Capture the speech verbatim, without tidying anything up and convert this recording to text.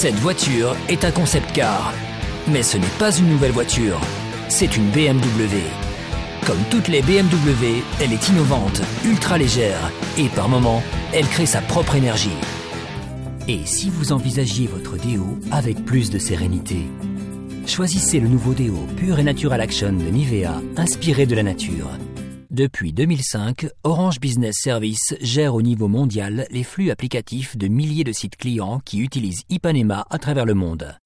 Cette voiture est un concept car. Mais ce n'est pas une nouvelle voiture, c'est une B M W. Comme toutes les B M W, elle est innovante, ultra légère et par moments, elle crée sa propre énergie. Et si vous envisagiez votre déo avec plus de sérénité? Choisissez le nouveau déo Pure et Natural Action de Nivea, inspiré de la nature. Depuis deux mille cinq, Orange Business Services gère au niveau mondial les flux applicatifs de milliers de sites clients qui utilisent Ipanema à travers le monde.